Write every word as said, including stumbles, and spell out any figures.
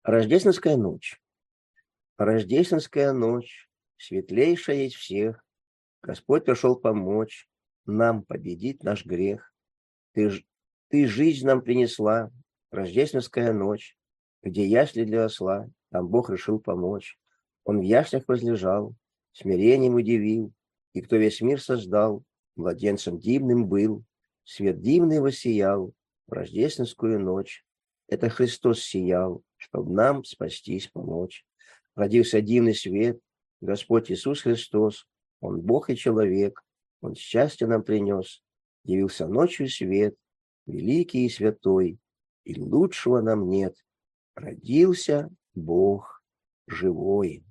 Рождественская ночь. Рождественская ночь, светлейшая из всех. Господь пришел помочь нам победить наш грех. Ты, ж- ты жизнь нам принесла, рождественская ночь, где ясли для осла, там Бог решил помочь. Он в яслях возлежал, смирением удивил, и кто весь мир создал, младенцем дивным был, свет дивный воссиял в рождественскую ночь. Это Христос сиял, чтоб нам спастись, помочь. Родился дивный свет, Господь Иисус Христос, Он Бог и человек, Он счастье нам принес, явился ночью свет, великий и святой, и лучшего нам нет. Родился Бог живой.